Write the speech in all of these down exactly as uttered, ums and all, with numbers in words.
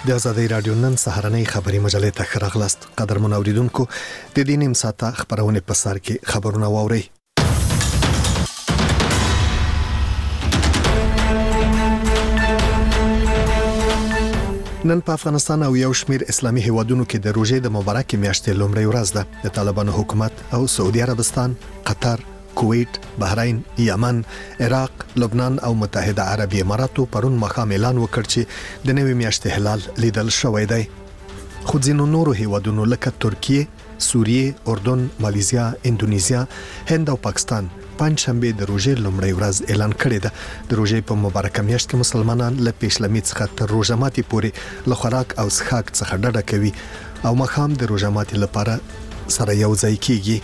د آزادۍ رادیو نن سهارنۍ خبري مجلې ته ښه راغلاست. قدرمن اوریدونکو، د دې نیم ساعته خبرونه په سر کې خبرونه واورئ. نن په افغانستان او یو شمیر اسلامي هیوادونو کې د روژې د مبارکې میاشتې لومړۍ ورځ ده. د طالبانو حکومت او سعودي عربستان، قطر، کویت، بحرین، یمن، عراق، لبنان او متحده عربي اماراتو پرون مخام اعلان وکړ چې د نوې میاشتې هلال لیدل شوی دی. خو ځینو نورو هیوادونو لکه ترکیه، سوریه، اردن، مالیزیا، اندونیزیا، هند او پاکستان پنځشنبه د روژې لومړۍ ورځ اعلان کړې ده. د روژې په مبارکه میاشت کې مسلمانان له پیشلمي څخه تر روژه ماتي پورې له خوراک او څښاک څخه ډډه کوي او مخام د روژه ماتي لپاره سره یو ځای کیږي.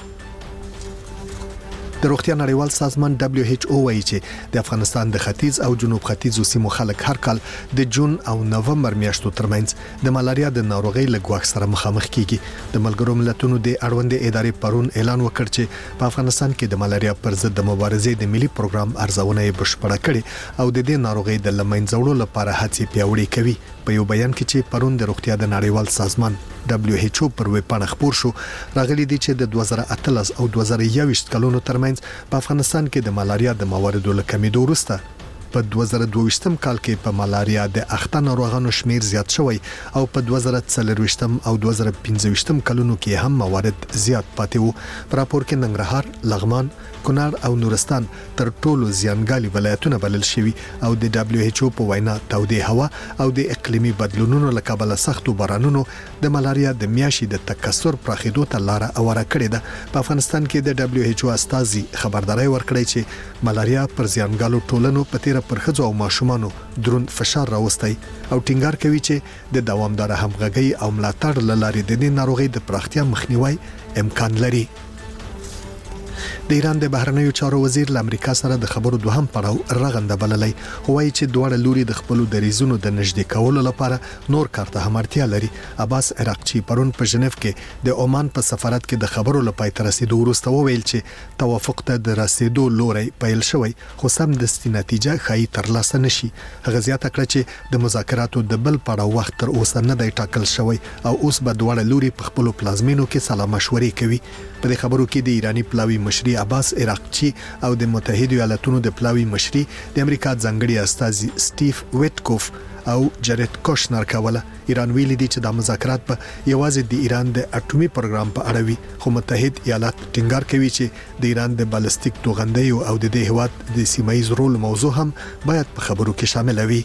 د روغتیا نړیوال سازمان دبليو ایچ او وايي چې د افغانستان د ختیځ او جنوب ختیځو سیمو خلک هر کال د جون او نومبر میاشتو ترمنځ د ملاریا د ناروغۍ له ګواښ سره مخامخ کیږي. د ملګرو ملتونو د اړوند ادارې پرون اعلان وکړ چې په افغانستان کې د ملاریا پر ضد د مبارزې د ملي پروګرام ارزونه یې بشپړه کړې او د دې ناروغۍ د لمنځه وړلو لپاره هڅې پیاوړې کوي. په یو بیان کې چې پرون د روغتیا د نړیوال سازمان دبليو ایچ او پر ویب پاڼه خپور شو، راغلي دي چې د دوه زره اتلس او دوه زره یوویشت کلونو ترمنځ په افغانستان کې د ملاریا د مواردو له کمیدو وروسته په دوه زره دوه ویشتم کال کې په ملاریا د اخته ناروغانو شمیر زیات شوی او په دوه زره څلور ویشتم او دوه زره پنځه ویشتم کلونو کې هم موارد زیات پاتې وو. په راپور کې ننګرهار، لغمان، کونړ او نورستان تر ټولو زیانګالي ولایتونه بلل شوي او د دبليو ایچ او په وینا تودې هوا او د اقلیمي بدلونونو له کبله سختو بارانونو د ملاریا د میاشي د تکثر پراخېدو ته لار اوره کړې ده. په افغانستان کې د دبليو ایچ او استازي خبرداري ورکړی چې ملاریا پر زیانګالو ټولنو په تیر پر ښځو او ماشومانو دروند فشار راوستي او ټینګار کوي چې د دوامدار همغږي او ملاتړ له لارې د دې ناروغۍ د پراختیا مخنیوي امکان لري. د ایران د بهرنیو چارو وزیر له امریکا سره د خبرو دوهم پړاو رغنده بللی، خو وايي چې دواړه لوري د خپلو دریزونو د نږدې کولو لپاره نور کار ته هم اړتیا لري. عباس عراقچي پرون په ژنیف کې د عمان په سفارت کې د خبرو لپاره تر رسیدو وروسته وویل چې توافق ته د رسیدو لوري پیل شوی، خو سم دستي نتیجه ښایي ترلاسه نشي. هغه زیاته کړه چې د مذاکراتو د بل پړاو وخت تر اوسه نه دی ټاکل شوی او اوس به دواړه لوري په خپلو پلازمینو کې سلا مشورې کوي. په دې خبرو کې د ایرانی پلاوی مشري عباس عراقچي او د متحده ایالاتونو د پلاوی مشري د امریکا ځانګړي استازي سټیف ویټکوف او جریټ کوشنر کوله. ایران ویلي دي چې د مذاکرات په یوازې د ایران د اټومي پروګرام په اړه وي، خو متحد ایالات ټینګار کوي چې د ایران د بالستیک توغندیو او د دې هیواد د سیمایي رول موضوع هم باید په خبرو کې شامل وي.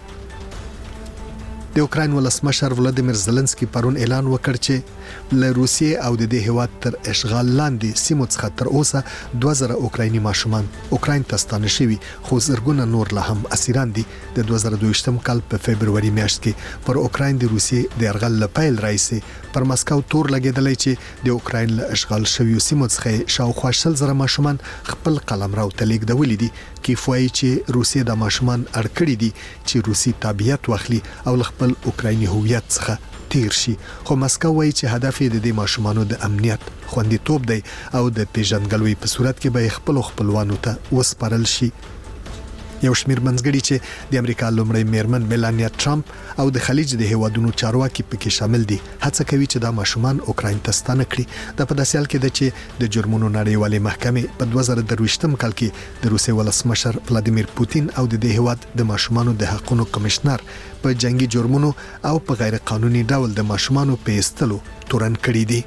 د اوکراین ولسمشر ولادیمیر زيلنسکي پرون اعلان وکړ چې له روسیې او د دې هیواد تر اشغال لاندې سیمو څخه تر اوسه دوه زره اوکرایني ماشومان اوکراین ته ستانه شوي، خو زرګونه نور لا هم اسیران دي. د دوه زره دوه ویشتم کال په فبرवरी میاشت کې پر اوکراین د روسیې د یرغل له پیل راځي پر مسکو تور لګیدلی چې د اوکراین له اشغال شویو سیمو څخه شاوخوا شل زره ماشومان خپل قلمرو ته لیږدولي دي. کیف وایي چې روسیې د ماشومان اړکړي دي چې روسي تابعیت واخلي او خپل اوکرایني هویت څخه تیر شي، خو مسکو وایي چې هدف یې د دې ماشومانو د امنیت خوندیتوب دی او د پیژنګلوي په صورت کې به خپل خپلوانو ته وسپارل شي. یو شمیر منځګړي چې د امریکا لومړی میرمن میلانیا ټرمپ او د خلیج د هیوادونو چارواکي پکې شامل دي هڅه کوي چې دا ماشومان اوکراین ته ستانه کړي. د په داسې حال کې ده چې د جرمونو نړیوالې محکمې په دوه زره درویشتم کال کې د روسیې ولسمشر ولادیمیر پوتین او د دې هیواد د ماشومانو د حقوقو کمشنر په جنگي جرمونو او په غیر قانوني ډول د ماشومانو په ایستلو تورن کړي دي.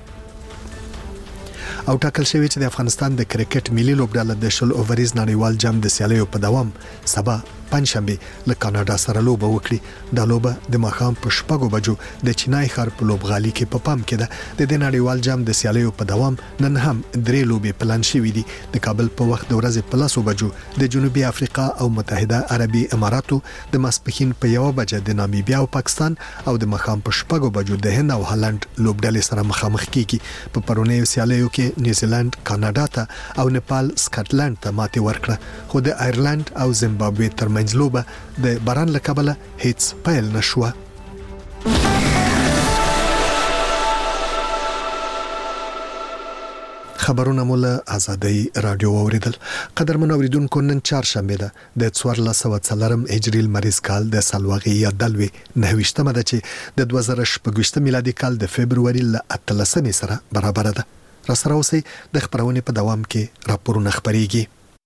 او ټاکل شوی چې د افغانستان د کرکټ ملي لوبډله د شل اوورز نړیوال جام د سیالیو په دوام سبا پنځشنبه له کاناډا سره لوبه وکړي. دا لوبه د ماښام په شپږو بجو د چینای ښار په لوبغالي کې په پام کې ده. د دې نړیوال جام د سیالیو په دوام نن هم درې لوبې پلان شوې دي. د کابل په وخت د ورځې په لسو بجو د جنوبي افریقا او متحده عربي اماراتو، د ماسپښین په یو بجه د نامیبیا او پاکستان او د ماښام په شپږو بجو د هند او هالند لوبډلې سره مخامخ کیږي. په پرونیو سیالیو کې نیوزیلند کاناډا ته او نیپال سکاټلند ته ماتې ورکړه، خو د آیرلند او زیمبابوې ترمنځ لوبه د باران له کبله هیڅ پیل نشوه. خبرونه مول ازادي رادیو اوریدل. قدرمن اوریدونکو نن چهارشنبه ده د څوارلس سوه څلورم هجري لمریز کال د سالواغي یا دلوي نهویشتمه ده چې د دوه زره شپږ میلادي کال د فبرवरी ل اتلسمې سره برابر ده. را سره اوسئ د خبرونې په دوام کې راپورونه خبريږي.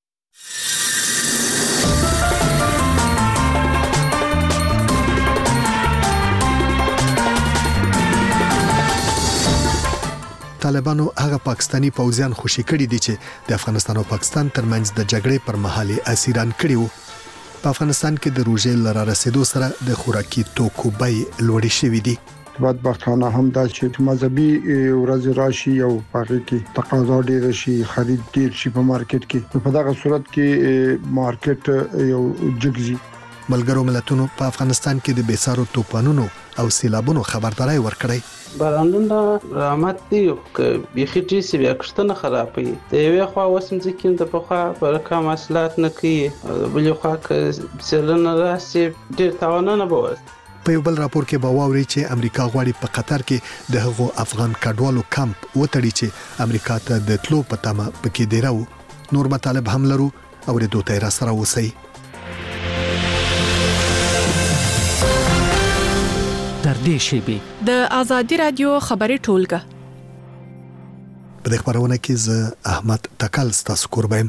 طالبانو هغه پاکستانی پوځیان خوشي کړي دي چې د افغانستان او پاکستان ترمنځ د جګړې پر مهال اسیران کړي وو. په افغانستان کې د روژې لاره رسیدو سره د خوراکي توکو بیې لوړې شوې دي. بدبختانه هم دا چې مذهبي ورځ راشي او هغه کې تقاضا ډیر شي، خرید ډیر شي په مارکیټ کې. په دغه صورت کې مارکیټ یو جګزي. ملګرو ملتونو په افغانستان کې د بیسارو توپانونو او سیلابونو خبرداري ورکړې. بارانونه رحمت دی که بيخي ټیسي بیا کښتنه خرابوي. د یوې خوا وسم ځکه د پخوا پر کم اصلات نه کوي، بلې خوا که سیلونه راسي ډېر تاوانونه به وسي. په یو بل راپور کې به واوري چې امریکا غواړي په قطر کې د هغو افغان کډوالو کمپ وتړي چې امریکا ته د تلو په تمه پکې دی راو. نور مطالب هم لرو او د دوه تیر سره وسی. تر دې شیبې د ازادي رادیو خبري ټولګه په دې خبرونه کې ز احمد تکل ستاسو قربایم.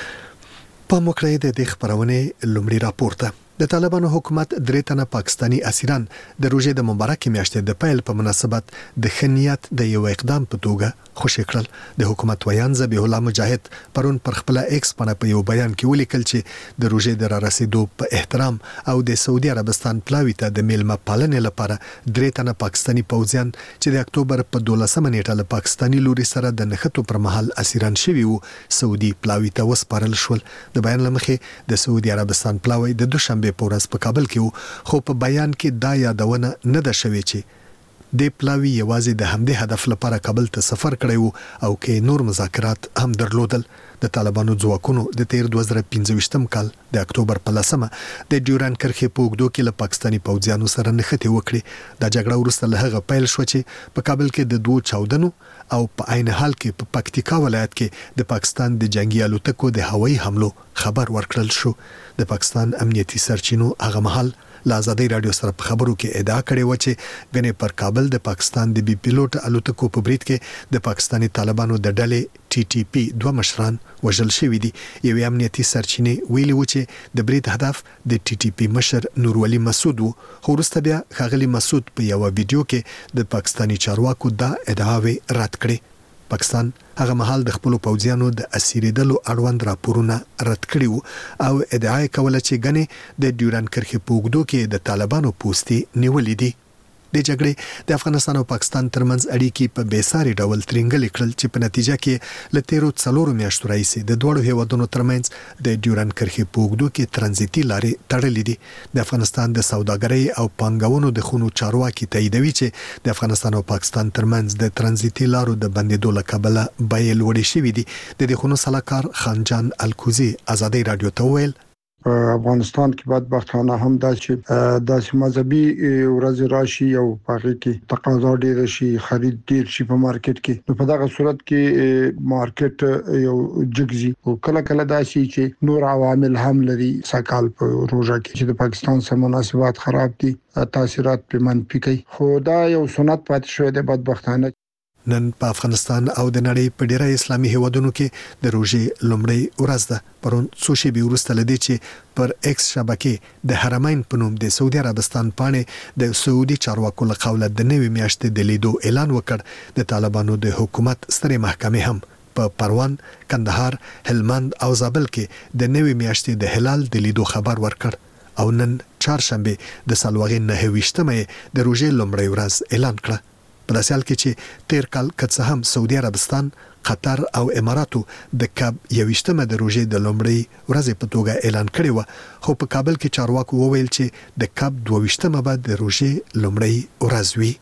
په مکرې د دې خبرونه لومړی راپورته د طالبانو حکومت درې تنه پاکستانی اسیران د روژې د مبارکې میاشتې د پیل په مناسبت د خنیت د یو اقدام په توګه خوشی کړل. د حکومت ویان ذبیح الله مجاهد پرون پر خپل ایکس باندې په یو بیان کې ولیکل چې د روژې د را رسیدو په احترام او د سعودي عربستان پلاوی ته د میلمه پالنې لپاره درې تنه پاکستانی پوځیان چې د اکتوبر په دولسمه نیټه له پاکستانی لوري سره د نښتو پر مهال اسیران شوي وو سعودي پلاوی ته وسپارل شول. د بیان لمخې د سعودي عربستان پلاوی د دوشنبه په ورځ په کابل کې خو په بیان کې دا یادونه نه ده شوې چې د پلاوی یوازې د همدې هدف لپاره کابل ته سفر کړی وو او کې نور مذاکرات هم درلودل. د طالبانو ځواکونو د تیر دوه زره پنځه کال د اکتوبر په لسمه د ډیوران کرښې په اوږدو کې له پاکستانی پوځیانو سره نښتې وکړې. دا جګړه وروسته له هغه پیل شو چې په کابل کې د دوه چاودنو او په عین حال کې په پکتیکا ولایت کې د پاکستان د جنگي الوتکو د هوایي حملو خبر ورکړل شو. د پاکستان امنیتي سرچینو هغه مهال له ازادي رادیو سره په خبرو کې ادعا کړې و چې غنې پر کابل د پاکستان د بي پیلوټ الوتکو په برید کې د پاکستانی طالبانو د ډلې ټي ټي پی دوه مشران وژل شوي دي. یو امنیتي سرچینې ویلي و چې د برید هدف د ټي ټي پی مشر نورولي مسعود و. خو وروسته بیا ښاغلي مسعود په یو ویډیو کې د پاکستانی چارواکو دا ادعاوې رد کړې. پاکستان هغه مهال د خپل پوځیانو د اسیریدلو اړوند راپورونه رد کړي وو او ادعا کوله چې غنې د ډیوران کرښې په اوږدو کې د طالبانو پوستي نیولې دي. د جګړې د افغانستان او پاکستان ترمنځ اړیکې په بیساري ډول ترنګل کړل چې په نتیجه کې له تیرو څلورو میاشتو راهیسې د دوړو هیوادونو ترمنځ د ډیوران کرښې په اوږدو کې ترانزیتي لارې تړلې دي. د افغانستان د سوداګرۍ او پانګونو د خونو چارواکي تاییدوي چې د افغانستان او پاکستان ترمنځ د ترانزیتي لارو د بندیدو له کبله بیې لوړې شوې دي. د دې خونو سلاکار خانجان الکوزي ازادي رادیو ته ویل افغانستان کې بدبختانه هم دا چې د مذهبي ورځ راشي او هغه کې تقاضا ډیر شي، خرید ډیر شي په مارکیټ کې. په دغه صورت کې مارکیټ یو جګزي او کله کله دا شي چې نور عوامل هم لري. سکهال په روزه کې چې د پاکستان سره مناسبات خراب دي، تاثیرات په منفي کوي. خو دا یو سنت پاتې شوی دی بدبختانه. نن په افغانستان او د نړۍ په ډیری اسلامي هیوادونو کې د روژې لومړۍ ورځ ده. پرون څو شېبې وروسته لدی چې پر ایکس شبکې د حرمین په نوم د سعودي عربستان پاڼې د سعودي چارواکو له قوله د نوې میاشتې د لیدو اعلان وکړ. د طالبانو د حکومت سترې محکمې هم په پروان، کندهار، هلمند او زابل کې د نوې میاشتې د هلال د لیدو خبر ورکړ او نن چهارشنبه د سالواغي نهویشتمه د روژې لومړۍ ورځ اعلان کړ. په داسې حال کې چې تیر کال که هم سعودي عربستان، قطر او اماراتو د کاب یویشتمه د روژې د لومړۍ ورځې په توګه اعلان کړی و، خو په کابل کې چارواکو وویل چې د کاب دوه به د روژې لومړۍ ورځ وي.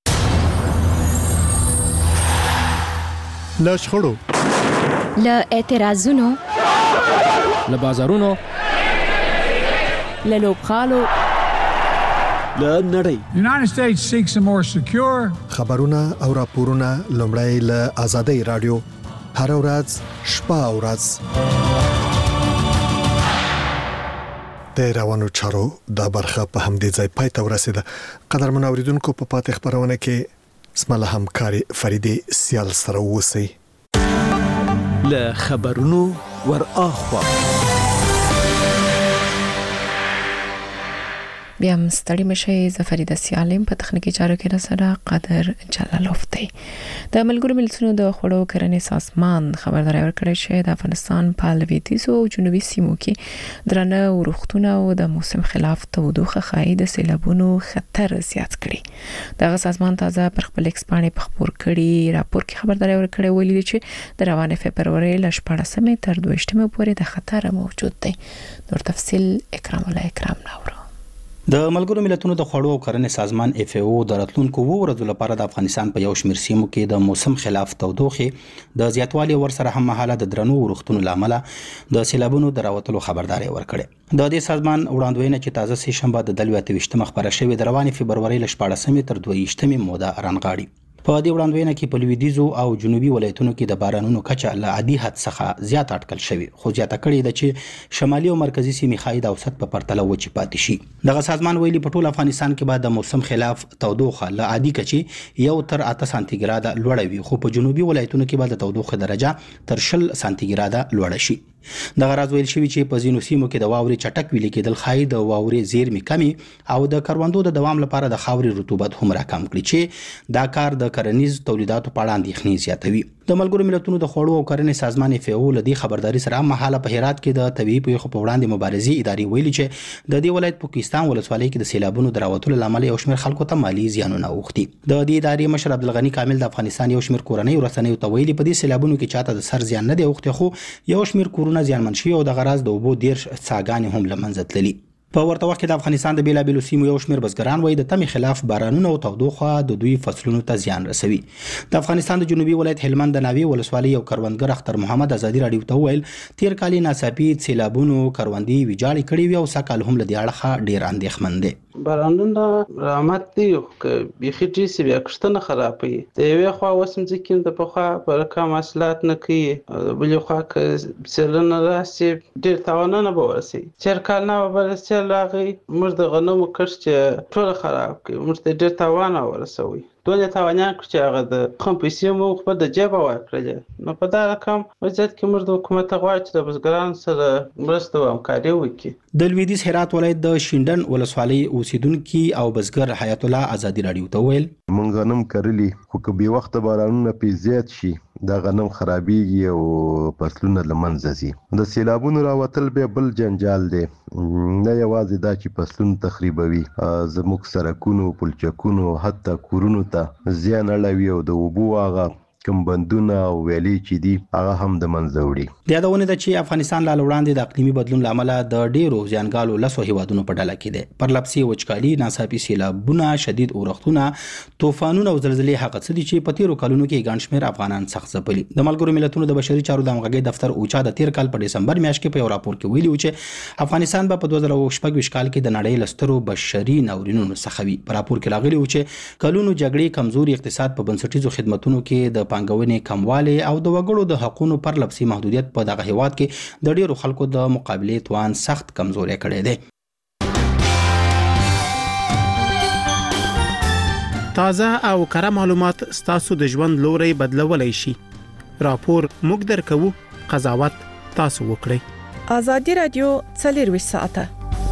له شخړو، له اعتراضونو، له بازارونو، له لوبغالو، له نړۍ. The United States seeks a more secure خبرونه او راپورونه لومړی له ازادي رادیو هر ورځ شپه او ورځ د روانو چارو د برخه په همدې ځای پای ته ورسېده. قدرمن اوریدونکو په پاتې خبرونه کې سمله همکاري فریدي سیال سره وسی له خبرونو ور اخوا بیا مستړی مشه زفریده سیالم په تخنیکی چارو کې سره قدر جلالوف دی. د ملګرو ملتونو د خوړو کرنې سازمان خبرداري ورکړې چې د افغانستان په لویدیځ او جنوبي سیمو کې درنه ورښتونه او د موسم خلاف تودوخه خای د سیلابونو خطر زیات کړي. دغه سازمان تازه پر خپل ایکسپانې په خبر کړي راپور کې خبرداري ورکړې ویلي چې د روانې فبرवरी ل شپږمې تر دویشتمې پورې د خطر موجود دی. نور تفصیل اکرام الله اکرام ناورو. د ملګرو ملتونو د خوړو او کرنې سازمان اف ای او د راتلونکو وو ورځو لپاره د افغانستان په یو شمېر سیمو کې د موسم خلاف تودوخه د زیاتوالي ورسره هم مهاله د درنو ورښتونو لامل د سیلابونو دراوتلو خبرداري ورکړه. د دې سازمان وړاندوینه چې تازه سه شنبه د دلوي وشتمه خبره شوې د روانې فبرवरी ل شپږمې تر دویشتمې موده رانغاړي. په دې وړاندوینه کې په لویدیځو او جنوبي ولایتونو کې د بارانونو کچه له عادي حد څخه زیات اټکل شوی، خو زیاته کړې ده چې شمالي او مرکزي سیمې خای د اوسط په پرتله وچی پاتې شي. دغه سازمان ویلي په ټول افغانستان کې به د موسم خلاف تودوخه له عادي کچې یو تر اته سانتي ګراده لوړه وي، خو په جنوبي ولایتونو کې به د تودوخه درجه تر شل سانتي ګراده لوړه شي. د غراض ویل شوی چې په ځینو سیمو کې د واوري چټک ویل کېدل خای د واوري زیرمې کمی او د کروندو د دوام لپاره د خاوري رطوبت هم راکم کړي چې دا کار د کرنیز تولیداتو په اړه اندېښنې زیاتوي. د ملګرو ملتونو د خوړو او کرنې سازمان اف ای او لدی خبرداري سره مهاله په هرات کې د طبيعي پیښو په وړاندې مبارزې ادارې ویلي چې د دې ولایت په پاکستان ولسوالۍ کې د سیلابونو دراوتلو لامل یو شمېر خلکو ته مالی زیانونه اوختي. د دې ادارې مشر عبدالغنی کامل د افغانستان یو شمېر کورنۍ ورسنۍ ته ویلي په دې سیلابونو کې چاته د سر زیان نه دی اوختي، خو یو شمېر کورونه زیانمن شي او د غراض د اوبو ډیر څاګانې هم لمنځه تللي. په ورته وخت کې د افغانستان د بیلابیلو سیمو یو شمېر بزګران وایي د تمی خلاف بارانونه او تودوخه د دوی فصلونو ته زیان رسوي. د افغانستان د جنوبي ولایت هلمند د ناوی ولسوالۍ یو کروندګر اختر محمد ازادي راډیو ته ویل تیر کال ناڅاپي سیلابونو کروندې ویجاړې کړې وي او سکهال هم له دې اړخه ډیر اندېښمن دي. بارانونه رحمت دی که بیخي ډیسې بیا کښتنه خرابوي. د یوې خوا اوس مځکې د پخوا په رقم حاصلات نه کوي، د بلې خوا که سیلونه راسي ډېر تاوانونه به ورسوي. تېر کال نه به سیل راغی موږ د غنمو کښت چې ټوله خراب کړي، موږ ته ډېر تاوان ورسوي. دونه تاوانیان کړ چې هغه د خپل پیسې مو خپل د جیبه ورکړلې. نو په دا رقم وضعیت کې موږ د حکومت غواړو چې د بزګرانو سره مرسته او همکاري وکړي. د لویدیځ هرات ولایت د شینډن ولسوالۍ اوسیدونکي او بزګر حیات الله ازادي راډیو ته ویل مونږ غنم کرلی خو که به وخت بارانونه پی زیات شي دا غنم خرابېږي او فصلونه لمنځه ځي. د سیلابونو راوتل به بل جنجال دی، نه یوازې دا چې فصلونه تخریبوي، زموږ سرکونو پلچکونو حتی کورونو ته زیان اړوي او د اوبو هغه کوم بندونه او ویلې چې دي هغه هم د منځه وړي. د یادونه ده چې افغانستان لا وړاندې د اقلیمي بدلون لامل د ډیرو زیانګالو لسو هیوادونو په ډله کې دي. پرلپسې وچکالي، ناڅاپي سیلابونه، شدید اورښتونه، طوفانونه او زلزلې هغه څه دي چې په تیرو کلونو کې ګڼ شمېر افغانان سخت ځپلي. د ملګرو ملتونو د بشري چارو د همغږۍ دفتر اوچا د تیر کال په دسمبر میاشت کې په یو راپور کې ویلي و چې افغانستان به په دوه زره شپږ کال کې د نړۍ له سترو بشري ناورینونو څخه وي. په راپور کې راغلي و چې کلونو جګړې، کمزوري اقتصاد، په بنسټیزو خدماتونو کې د پانګونې کموالی او د وګړو د حقوقو پر لپسي محدودیت په دغه هیواد کې د ډیرو خلکو د مقابله توان سخت کمزوري کړی دی. تازه او کره معلومات ستاسو د ژوند لوري بدلولای شي. راپور موږ درکو، قضاوت تاسو وکړئ. ازادي رادیو څلور ساعته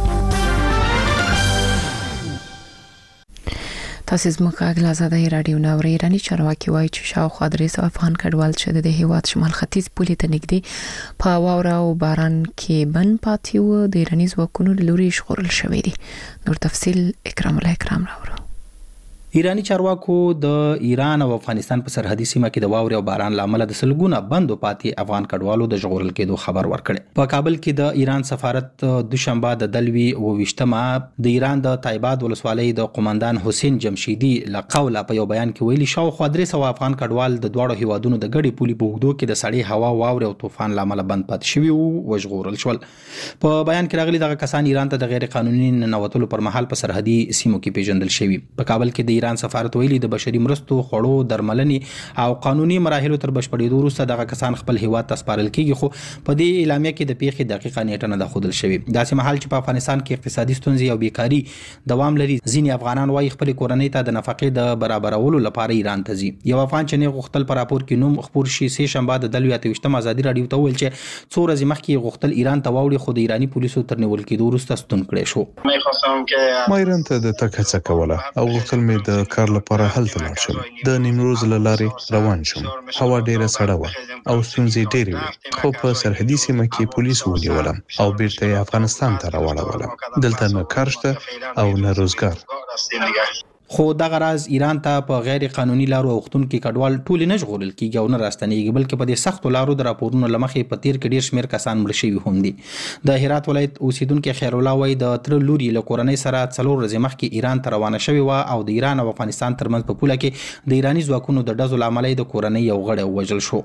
تاسو زموږ غږ آزادۍ رادیو ناوړي ایرانی چارواکي وایي چې شاوخوا درې سوه افغان کډوال چې د هیواد شمال ختیځ پولې ته نږدې په واوره او باران کې بن پاتې وو د ایرانی ځواکونو لوري ژغورل شوې دي. نور تفصيل اکرام الله اکرام راوړو. ایرانی چارواکو د ایران او افغانستان په سرحدي سیمه کې د واورې او باران لامل د سلګونه بندو پاتې افغان کډوالو د ژغورل کېدو خبر ورکړ. په کابل کې د ایران سفارت دوشنبه د دلوي او وشتمه د ایران د تایباد ولسوالۍ د قومندان حسین جمشیدی لقوله په یو بیان کې ویلي شاوخوا درې سوه افغان کډوال د دوړو هیوادونو د ګډي پولي په اوږدو کې د سړې هوا، واورې او طوفان لامل بند پاتې شوي او ژغورل شول. په بیان کې راغلي دغه کسان ایران ته د غیر قانوني ننوتلو پر مهال په سرحدي سیمو کې پیژندل شوي. په کابل کې د ایران سفارت ویلي د بشري مرستو خوړو درملنې او قانوني مراحلو تر بشپړېدو وروسته دغه کسان خپل هیواد ته سپارل کیږي، خو په دې اعلامیه کې د پیښې دقیقه نیټه نه ده ښودل شوې. داسې مهال چې په افغانستان کې اقتصادي ستونزې او بیکاري دوام لري، ځینې افغانان وايي خپل کورنۍ ته د نفقې د برابرولو لپاره ایران ته ځي. یو افغان چې نه غوښتل په راپور کې نوم خپور شي، سه شنبه د دلوي اتوشتم ازادي رادیو ته ویل چې څو ورځې مخکې غوښتل ایران ته واوړي، خو د ایرانی پولیسو تر نیول کېدو وروسته ستون کړی شو. ما ایران ته د تګ هڅه کوله او غوښتل مې د کار لپاره هلته لاړ شم. د نیمروز له لارې روان شوم. هوا ډیره سړه وه او ستونزې ډېرې وې، خو په سرحدي سیمه کې پولیس ونیولم او بیرته یې افغانستان ته راوړولم. دلته نه کار شته او نه روزګار. خو دغه راز ایران ته په غیر قانوني لارو اوختونکو کډوال ټول نه ژغورل کیږي او نه راستنیږي، بلکې په دې سختو لارو د راپورونو لمخې په تیر کې ډیر شمیر کسان مړ شوي هم دي. د هرات ولایت اوسیدونکو خیر الله وای د تر لوري له کورنۍ سره څلور ورځې مخکې ایران ته روانه شوی و او د ایران او افغانستان ترمنځ په پوله کې د ایرانی ځواکونو د ډزو لامل د کورنۍ یو غړی وژل شو.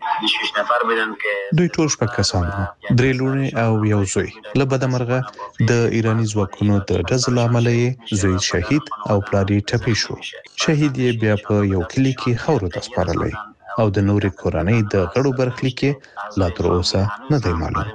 دوی ټول شپږ کسان وو، درې لوڼې او یو زوی. له بده مرغه د ایرانی ځواکونو د ډزو له امله یې زوی شهید او پلار یې ټپي شو. شهید یې بیا په یو کلي کې خاورو ته سپارلی او د نورې کورنۍ د غړو برخلیک کې لا تر اوسه نه دی معلوم.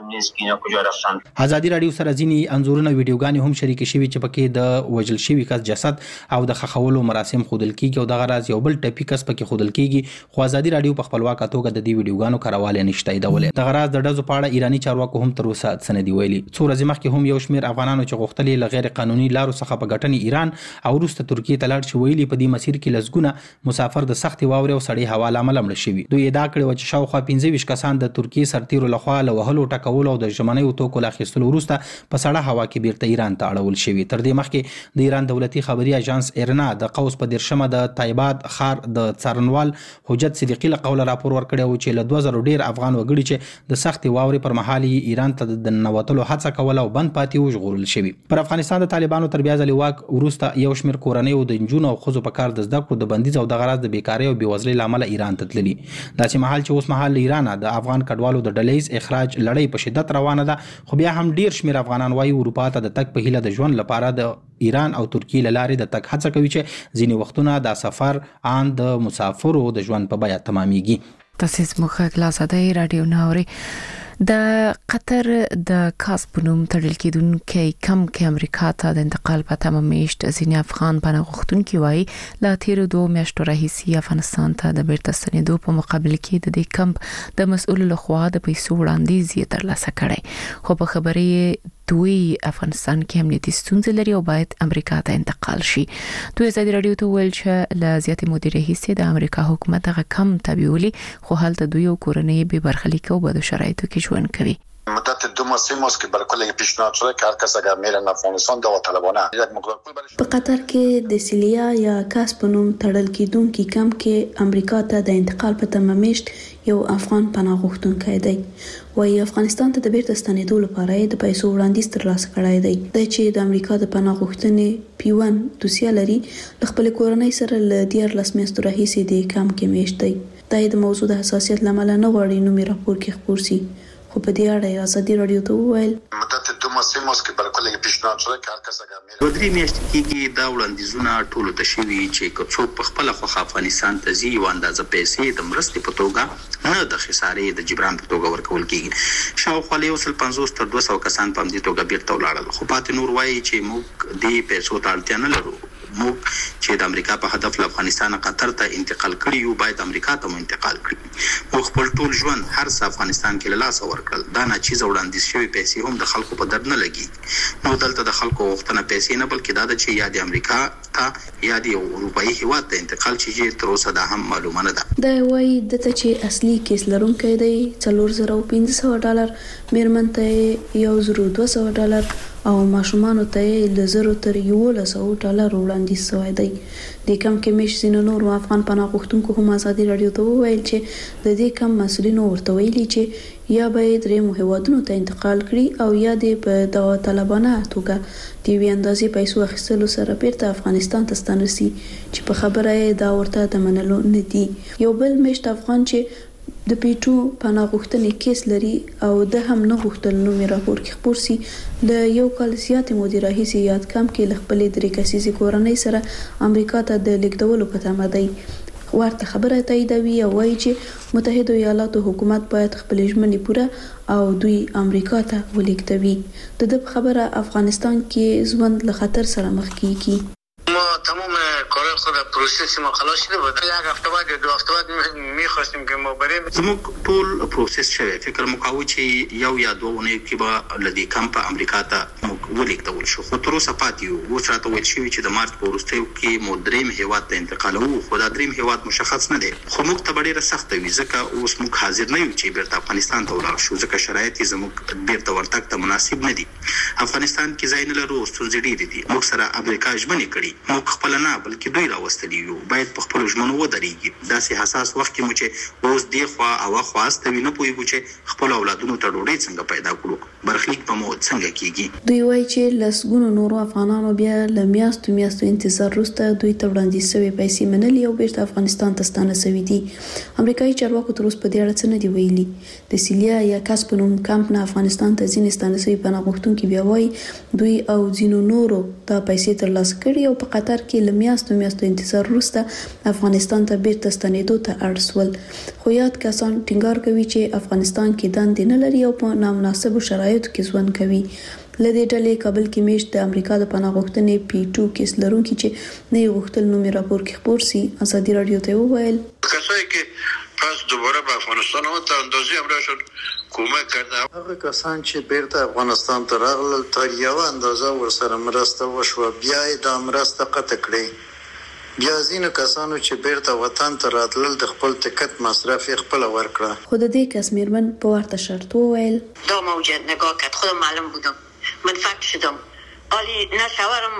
ازادي رادیو سره ځینې انځورونه او ویډیوګانې هم شریک شوي چې پکې د وژل شوي کس جسد او د خښولو مراسم ښودل کیږي او دغه راز یو بل ټپي کس پکې ښودل کیږي، خو ازادي رادیو په خپلواکه توګه د دې ویډیوګانو کاروالی نشي تاییدولی. دغه راز د ډزو په اړه ایرانی چارواکو هم تر اوسه څه نه دي ویلي. څو ورځې مخکې هم یو شمېر افغانانو چې غوښتل له غیر قانوني لارو څخه په ګټنې ایران او وروسته ترکیې ته لاړ شي ویلي په دې مسیر کې لسګونه مسافر د سختې واورې او سړې هوا له امله مړه شوي. دوی ادعا کړې وه چې شاوخوا پنځه ویشت کسان د ترکیې سرتیرو لخوا له وهلو ټکولو او د ژمنیو توکو له اخیستلو وروسته په سړه هوا کې بیرته ایران ته اړول شوي. تر دې مخکې د ایران دولتي خبري اژانس ایرنا د قوس په دیرشمه د تایباد ښار د څارنوال حجت صدیقي له قوله راپور ورکړی و چې له دوه زره ډیر افغان وګړي چې د سختې واورې پر مهال ایران ته د ننوتلو هڅه کوله او بند پاتې و ژغورل شوي. پر افغانستان د طالبانو تر بیا ځلې واک وروسته یو شمېر کورنیو د نجونو او ښځو په کار د زده کړو د بندیز او دغه راز د بیکارۍ او بېوزلۍ له امله ایران ته تللي. داسې مهال چې اوس مهال ایران د افغان کډوالو د ډلهیز اخراج لړۍ په شدت روانه ده، خو بیا هم ډیر شمېر افغانان وايي اروپا ته د تګ په هیله د ژوند لپاره د ایران او ترکیې له لارې د تګ هڅه کوي چې ځینې وختونه دا سفر ان د مسافرو د ژوند په بیه تمامیږي. تاسو زموږ غلاصدای رادیو ناوري د قطر د کاس په نوم تړل کېدونکي کم کې امریکا ته د انتقال په تمه میشت ځینې افغان پناه غوښتونکي وایي لا تیرو دوه میاشتو راهیسې افغانستان ته د بیرته ستنېدو په مقابل کې د دې کمپ د مسؤل لخوا د پیسو وړاندیز یې ترلاسه کړی، خو په خبرې دوی افغانستان کې امنیتي ستونزې لري او باید امریکا ته انتقال شي. دوی ازادي رادیو ته ویل چې له زیاتې مودې راهیسې د امریکا حکومت هغه کم تبعولي، خو هلته دوی او کورنۍ بې برخلیکه او بدو شرایطو کې ژوند کوي. مدت دو ماه سه ماه که برای کل پیشنهاد شده که هر کس اگر میرن افغانستان داوطلبانه یک مقدار پول برای په قطر کې د سیلیا یا کاس په نوم تړل کېدونکي کم کې امریکا ته د انتقال په تمه میشت یو افغان پناه غوښتونکی دی. وايي افغانستان ته د بیرته ستنېدو لپاره د پیسو وړاندیز ترلاسه کړی دی. د چې د امریکا د پناه غوښتنې پیون دوسیه لري، له خپل کورنۍ سره له دیارلس میاشتو راهیسې د کم کې میشت دی. دا د موضوع د حساسیت له امله نه غواړي نومي راپور کې خپور شي، خو په دې اړه ازادي رادیو ته وویل مدت دو ماه سه ماه که برای کل پیشنهاد شده که هر کس اگر میرن دوه درې میاشتې کېږي دا وړاندیزونه ټولو ته شوي چې که څوک په خپله خوښه افغانستان ته ځي یوه اندازه پیسې د مرستې په توګه نه د خسارې د جبران په توګه ورکول کېږي. شاوخوا له یو سل پنځوس تر دوه سوه کسان په همدې توګه بیرته ولاړل، خو پاتې نور وایي چې موږ دې پیسو ته اړتیا نه لرو. موږ چې د امریکا په هدف له افغانستان قطر ته انتقال کړي یو باید امریکا ته مو انتقال کړي. موږ خپل ټول ژوند هر څه افغانستان کې له لاسه ورکړل. دا ناچیزه وړاندیز شوي پیسې هم د خلکو په درد نه لګي. نو دلته د خلکو غوښتنه پیسې نه بلکې دا ده چې یا د امریکا ته یا د اروپایي هیواد ته انتقال شي، چې تر اوسه دا هم معلومه نه ده. دا وایي دته چې اصلي کیس لرونکی دی څلور زره او پنځه سوه ډالر، میرمن ته یو زره دوه سوه ډالر او ماشومانو ته یې له زرو تر یولس سوه ډالر وړاندیز شوی دی. د کم کې میشت ځینو نورو افغان پناه غوښتونکو هم ازادي رادیو ته وویل چې د دې کم مسؤلینو ورته ویلي چې یا به یې درېیمو هیوادونو ته انتقال کړي او یا دې په داوطلبانه توګه د یوې اندازې پیسو اخیستلو سره بیرته افغانستان ته ستانه سي، چې په خبره یې دا ورته د منلو نه دي. یو بل میشت افغان چې د پیټو پناه غوښتنې کیس لري او د هم نه غوښتل نو مې راپور کې خبر سي د یو کال زیات مودي راهیسي یاد کم کې لخپلې درې کسیزي کورنۍ سره امریکا ته د لیکدولو په تمه دی. ورته خبره تاییدوي او وایي چې متحده ایالاتو حکومت باید خپل ژمنې پوره او دوی امریکا ته ولیږدوي. د دې خبره افغانستان کې ژوند له خطر سره مخ کیږي. ما تمام کار خود پروسس ما خلاص شده بود. یک هفته بعد یا دو هفته بعد می‌خواستیم که ما بریم. زموږ ټول پروسس شوی فکر مو کاوه چې یو یا دوه ونې کې به لدی کمپ امریکا ته ولیږدول شو. خو تر اوسه پاتې یو اوس راته ویل شوی چې د مارچ په وروستیو کې مو دریم هیواد ته انتقالوو، خو دا دریم هیواد مشخص نه دی. خو موږ ته ډیره سخته وي ځکه اوس موږ حاضر نه یو چې بیرته افغانستان ته ولاړ شو ځکه شرایط یې زموږ بیرته ورتګ ته مناسب نه دي. افغانستان کې ځای نه لرو، ستونزې ډېرې دي. موږ سره امریکا ژمنې کړي، موږ خپل نه بلکې دوی راوستلي یو. باید په خپل ژمنو ودرېږي. داسې حساس وخت کې مو چې اوس دی خوا او خوا استوي نه پوهیږو چې خپل اولادونو ته ډوډۍ څنګه پیدا کړو، برخلیک به مو څنګه کیږي. دوی وایي چې لسګونو نورو افغانانو بیا له میاشتو میاشتو انتظار وروسته دوی ته وړاندیز شوې پیسې منلي او بیرته افغانستان ته ستانه شوي دي. امریکایي چارواکو تر اوسه په دې اړه څه نه دي ویلي. د سیلیا یا کاس په نوم کمپ نه افغانستان ته ځینې ستانه شوي پناه غوښتونکي بیا وایي دوی او ځینو نورو دا پیسې ترلاسه کړي او په قطر کې له میاشتو میاشتو انتظار وروسته افغانستان ته بیرته ستنېدو ته اړ شول. خو یاد کسان ټینګار کوي چې افغانستان کې دندې نه لري او په نامناسبو شرایطو کې ژوند کوي. لدې ډلې کابل کې میشت د امریکا د پناه غوښتنې پی ټو کیس لرونکي چې نه غوښتل نو مې راپور کې خبر سي ازادي رادیو ته وویل کسایی که پس دوباره به افغانستان آمد اندازی امرشون کمک کرده. هغه کسان چې بیرته افغانستان ته راغلل تر یو اندازه ورسره مرسته وشوه، بیا یې دا مرسته قطع کړې. بیا ځینو کسانو چې بیرته وطن ته راتلل د خپل تکت مصرف یې خپله ورکړه. خو د دې کس میرمن په ورته شرط وویل دا موجود نگاه کرد، خودم معلوم بودم، من فکر شدم ولی نه شوهرم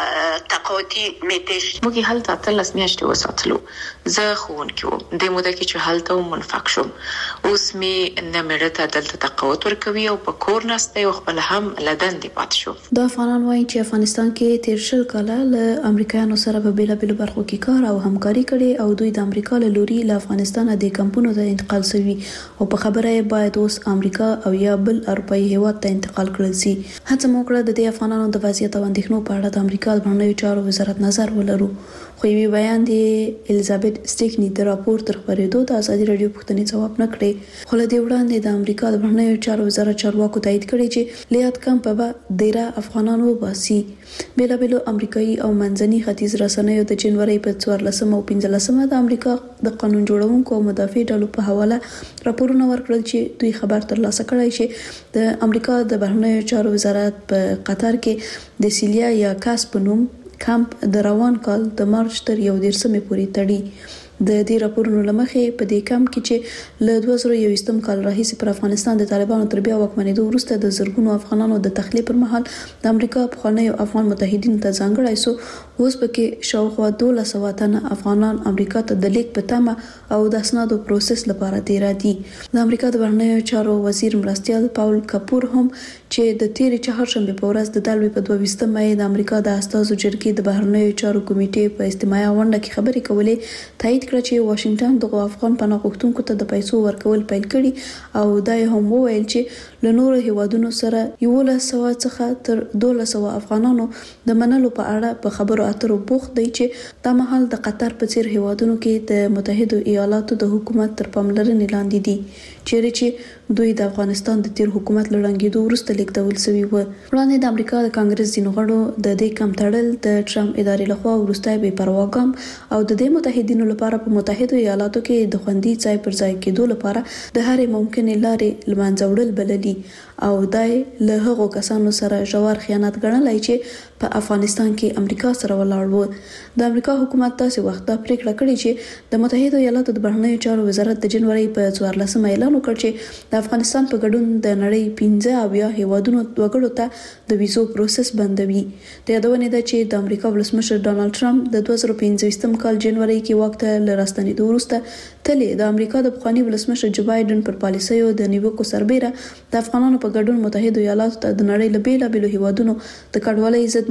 تقاطی میتش موږ هلته اتلس میاشتې وساتلو. زه ښوونکې وم د موده کې چې هلته وم منفق شوم. اوس مې نه مېړه ته دلته تقاعد ورکوي او په کور نسته او خپل هم له دندې پاتې شو. دا افغانان وایي چې افغانستان کې تیر شل کاله له امریکایانو سره په بېلابېلو برخو کې کار او همکاري کړې او دوی د امریکا له لوري له افغانستانه د کمپونو ته انتقال شوي او په خبره یې باید اوس امریکا او یا بل اروپایي هیواد ته انتقال کړل شي. هڅه مو کړه د دې افغانانو د وضعیت او اندېښنو په اړه د امریکا د بهرنیو چارو وزارت نظر ولرو. خو یوې بیان دی الیزابت سټیکني د راپور تر خبرېدو د ازادي رادیو پوښتنې ځواب نه کړې. خو له دې وړاندې د امریکا د بهرنیو چارو وزارت چارواکو تایید کړی چې لیاد کمپ به ډیره افغانان وباسي. بېلابېلو امریکایي او منځني ختیځ رسنیو د جنوري په څوارلسمه او پنځلسمه د امریکا د قانون جوړونکو او مدافع ډلو په حواله راپورونه ورکړل چې دوی خبر ترلاسه کړی چې د امریکا د بهرنیو چارو وزارت په قطر کې د سیلیا یا کاس په نوم کمپ د روان کال د مارچ تر یو دیرشمې پورې تړي. د دې راپورونو لمخې په دې کمپ کې چې له دوه زره یوویشتم کال راهیسې پر افغانستان د طالبانو تر بیا واکمنېدو وروسته د زرګونو افغانانو د تخلیه پر مهال د امریکا پخوانیو افغان متحدینو ته ځانګړی سو. اوس پکې شاوخوا دولس سوه تنه افغانان امریکا ته د لیک په تمه او د اسنادو پروسس لپاره تیرا دي. د امریکا د بهرنیو چارو وزیر مرستیال پاول کپور هم چې د تیرې چهارشنبې په ورځ د دالوي په دوه ویشتم مې د امریکا د استازو جرګې د بهرنیو چارو کمیټې په اجتماعي غونډه کې خبرې کولې، تایید کړ چې واشنگټن دغه افغان پناه غوښتونکو ته د پیسو ورکول پیل کړي او دا هم وویل چې له نورو هیوادونو سره یولس سوه څخه تر دولس سوه افغانانو د منلو په اړه په خبرو اترو بوخت دی چې د مهال د قطر په څیر هیوادونو کې د متحده ایالاتو د حکومت تر پاملرنې لاندې دي، چیرې چې دوی د افغانستان د تیر حکومت لړنګېدو وروسته لیکدول شوي و. وړاندې د امریکا د کانګرس ځینو غړو د دې کم تړل د ټرمپ ادارې لخوا وروستی بې پروا ګام او د دې متحدینو لپاره په متحده ایالاتو کې د خوندي ځای پر ځای کېدو لپاره د هرې ممکنې لارې له منځه وړل بللي او دای له هغو کسانو سره ژور خیانت ګڼلی چې په افغانستان کې امریکا سره ولاړ و. د امریکا حکومت داسې وخت دا پریکړه کړې چې د متحده ایالاتو د بهرنیو چارو وزارت د جنوري په څوارلسمه اعلان وکړ چې د افغانستان په ګډون د نړۍ پنځه اویا هیوادونو وګړو ته د ویزو پروسس بندوي. د یادونې ده چې د امریکا ولسمشر ډانلډ ټرمپ د دوه زره پنځویشتم کال جنوري کې واک ته له راستنېدو وروسته تلې د امریکا د پخواني ولسمشر جو بایډن پر پالیسیو د نیوکو سربیره د افغانانو په ګډون متحده ایالاتو ته د نړۍ له بېلابېلو هیوادونو د کډوالۍ ضد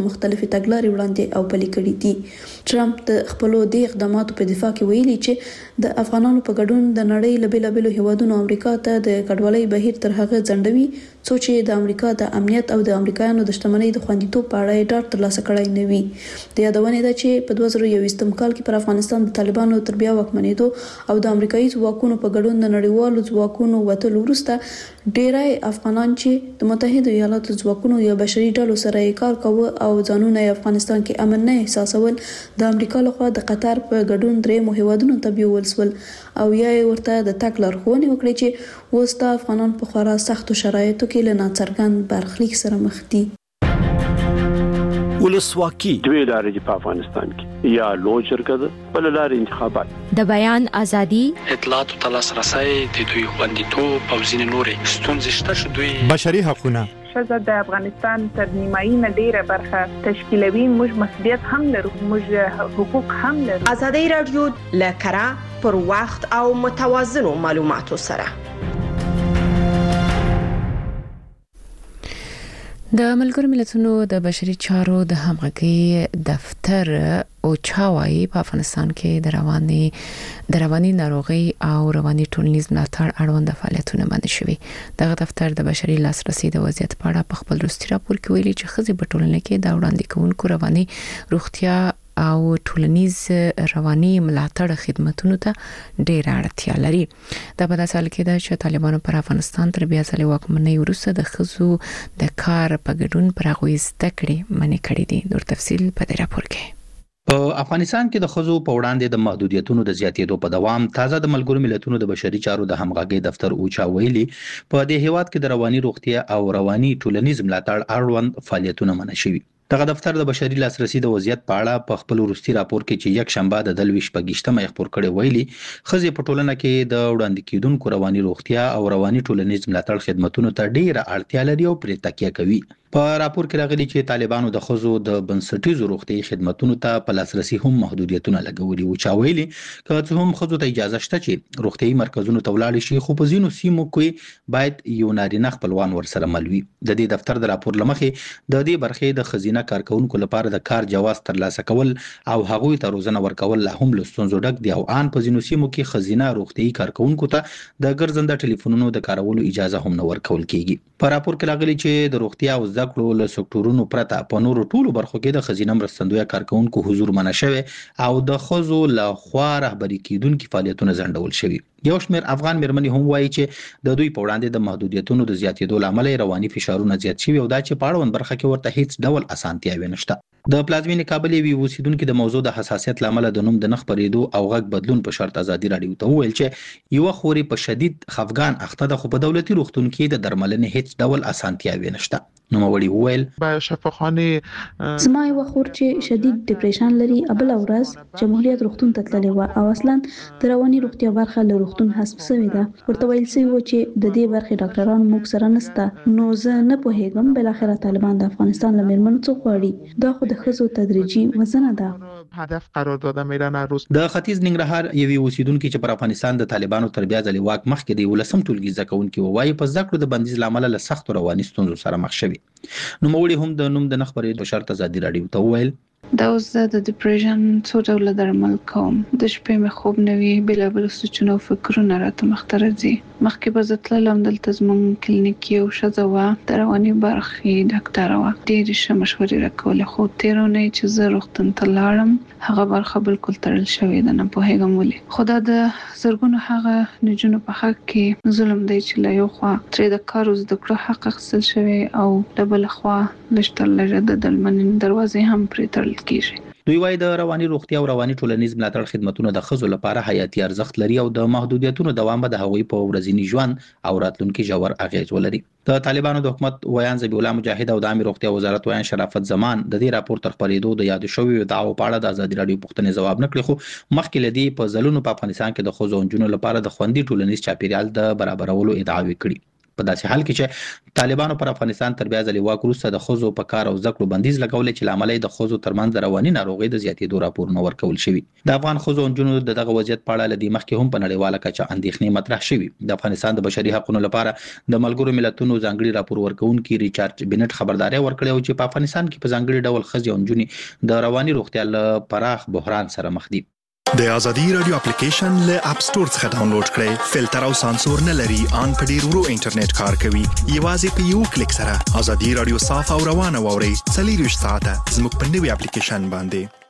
مختلفې تګلارې وړاندې او پلي کړې دي. ټرمپ د خپل د اقداماتو په دفاع کې ویلي چې د افغانانو په ګډون د نړۍ له بیلابېلو هیوادونو امریکا ته د کډوالۍ بهیر تر هغه ځنډوي څو چې د امریکا د امنیت او د امریکایانو د شتمنۍ د خوندیتوب په اړه ډاډ ترلاسه کړی نه وي. د یادونې ده چې په دوه زره یوویشتم کال کې پر افغانستان د طالبانو تر بیا واکمنېدو او د امریکایي ځواکونو په ګډون د نړیوالو ځواکونو وتلو وروسته ډیری افغانان چې د متحده ایالاتو ځواکونو یا بشري ډلو سره کار کاوه او ځانونه یې افغانستان کې امن نه احساسول د امریکا لخوا د قطر په ګډون درې هیوادونو ته بیول سول او یا ورته د تک لارښوونې وکړي چې اوس د افغانان په خورا سختو شرایطو کې له ناڅرګند برخلیک سره مخ دي. ولسواکي دوی لارې په افغانستان کې یا لوی جرګه ده بل لارې انتخابات د بیان ازادي اطلاعات او لاسرسي د دوی خوندیتوب او ځینې نورې ستونزې شته چې دوی بشري حقوقونه ښځه د افغانستان تر نیمایي نه ډیره برخه تشکیلوي. موږ مسؤلیت هم لرو، موږ حقوق هم لرو. ازادي رادیو لکرا پر وخت او متوازنو معلوماتو سره د ملګرو ملتونو د بشري چارو د همغږي دفتر او چاوي په افغانستان کې د رواني د رواني ناروغي او رواني ټولنیز ملاتړ اړوند فعالیتونه باندې شوي. دغه دفتر د بشري لاسرسي د وضعیت په اړه په خپل وروستي راپور کې ویلي چې ښځې په ټولنه کې د وړاندې کوونکو رواني روغتیا او ټولنیز رواني ملاتړ خدماتونو ته ډېر اړتیا لري. دا په داسې حال کې ده چې طالبانو پر افغانستان تر بیا ځلې واکمنۍ وروسته د ښځو د کار په ګډون پر هغوی زده کړې منع کړې دي. نور تفصیل په دې راپور کې. په افغانستان کې د ښځو په وړاندې د محدودیتونو د زیاتېدو په دوام تازه د ملګرو ملتونو د بشري چارو د همغږي دفتر اوچا ویلي په دې هیواد کې د رواني روغتیا او رواني ټولنیز ملاتړ اړوند فعالیتونه منع شوي. دغه دفتر د بشري لاسرسي د وضعیت په اړه په خپل وروستي راپور کې چې یک شنبه د دلويش پګشتمه خبر کړي ویلي ښځې په ټولنه کې د وړاندې کیدونکو رواني روغتیا او رواني ټولنیز ملاتړ خدماتونو ته ډیره اړتیا لري او پرې تکیه کوي. په راپور کې راغلي چې طالبانو د ښځو د بنسټیزو روغتي خدماتونو ته په لاسرسي هم محدودیتونه لګولي او چا ویلي که څه هم ښځو ته اجازه شته چې روغتي مرکزونو ته ولاړ شي خو په ځینو سیمو کې باید یو نارینه خپلوان ورسره ملوي. د دې دفتر د راپور لمخې د دې برخې د خزینه کارکونکو لپاره د کار جواز ترلاسه کول او هغوی ته روزنه ورکول لا هم له ستونزو ډک دي او ان په ځینو سیمو کې خزینه روغتي کارکونکو ته د ګرځنده ټلیفونونو د کارولو اجازه هم نه ورکول کیږي. په راپور کې راغلي چې د روغتیا او زده کړو له سکتورونو پرته په نورو ټولو برخو کې د خزینه مرستندوی کارکونکو حضور منع شوی او د ښځو له خوا رهبري کیدونکو فعالیتونه ځنډول شوي. یو شمېر افغان مېرمنې هم وایي چې د دوی په وړاندې د محدودیتونو د زیاتېدو لامل رواني فشارونه زیات شوي او دا چې په اړوند برخه کې ورته هیڅ ډول اسانتیاوې نشته. د پلازمینې کابل یوې اوسیدونکو د موضوع د حساسیت لامل د نوم د نخ پرېدو او غږ بدلون په شرط ازادي رادیو ته وویل چې یو خوري په شدید خفګان اخته ده خو په دولتي روغتون کې د درملنې هیڅ ډول اسانتیاوې نشته. نو موري وویل با شفاخانه زما یو خور چې شدید ډیپریشن لري ابل اورز جمهوریت روغتون ته تللی و او اصلا د رواني روغتیا برخه له روغتون حساب شوی ده. ورته ویل شوی و چې د دې برخې ډاکټران موږ سره نشته. نو زه نه پوهیږم بل اخر طالبان د افغانستان له میرمنو څخه غواړي. دا خو د ښځو تدریجي وزنه ده. هدف قرار داده میرن روز. د ختیځ ننګرهار یوې اوسیدونکو چې پر افغانستان د طالبانو تر بیا ځلې واک مخکې دی ولسم ټولګي ځکهونکو وایي په ځکړو د بندیز لامل له سخت رواني ستونزو سره مخ شوي. نو موري هم د نوم د نخبرې د شرط ازادي رادیو ته وویل دا اوس د ډیپریشن څو ډوله درمل کوم. د شپې مې خوب نه وي، بېلابېل سوچونه او فکرونه راته مخته راځي. مخکې به زه تللم دلته زموږ کلینیکي یو ښځه وه د رواني برخې ډاکټره وه، ډېرې ښه مشورې راکولې خو تېره اونۍ چې زه روغتون ته لاړم هغه برخه بالکل تړل شوې ده. نه پوهېږم ولې خو دا د زرګونو هغه نجونو په حق کې ظلم دی چې له یو خوا ترې د کار او زده کړو حق اخیستل شوی او له بله خوا لږ تر لږه د درملنې دروازې هم پرې تړل کیږي. دوی وايي د رواني روغتیا او رواني ټولنیز ملاتړ خدماتونه د ښځو لپاره حیاتي ارزښت لري او د محدودیتونو دوام به د هغوی په ورځني ژوند او راتلونکي ژور اغیز ولري. د طالبانو د حکومت ویان ذبیح الله مجاهد او د عامه روغتیا وزارت ویان شرافت زمان د دې راپور تر خپرېدو د یاد شوی دعوو په اړه د ازادي رادیو پوښتنې ځواب نکړي خو مخکې لدی په ځلونو په افغانستان کې د ښځو او نجونو لپاره د خوندي ټولنیز چاپیریال د برابرولو ادعاوې کړي. په داسې حال کې چې طالبانو پر افغانستان تر بیا ځلې واک وروسته د ښځو په کار او زده کړو بندیز لګولی چې له امله یې د ښځو ترمنځ د رواني ناروغۍ د زیاتېدو راپورونه ورکول شوي. د افغان ښځو او نجونو د دغه وضعیت په اړه له دې مخکې هم په نړیواله کچه اندېښنې مطرح شوي. د افغانستان د بشري حقوقو لپاره د ملګرو ملتونو ځانګړي راپور ورکوونکي ریچارډ بینټ خبرداری ورکړی و چې په افغانستان کې په ځانګړي ډول ښځې او نجونې د رواني روغتیا له پراخ بحران سره مخ دي. د ازادي رادیو اپلیکیشن له اپ سټور څخه ډاونلوډ کړئ. فلټر او سانسور نه لري، ان په ډیر ورو انټرنیټ کار کوي. یوازې په یو کلیک سره ازادي رادیو صاف او روانه واورئ. څلور ساعته زموږ په نوې اپلیکیشن باندې.